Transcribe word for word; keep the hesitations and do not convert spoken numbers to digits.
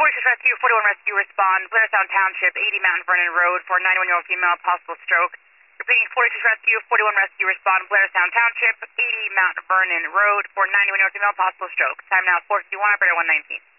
forty-six Rescue, forty-one Rescue, respond, Blairstown Township, eighty Mount Vernon Road, for ninety-one-year-old female, possible stroke. Repeating, forty-six Rescue, forty-one Rescue, respond, Blairstown Township, eighty Mount Vernon Road, for ninety-one-year-old female, possible stroke. Time now four fifty-one, operator one nineteen.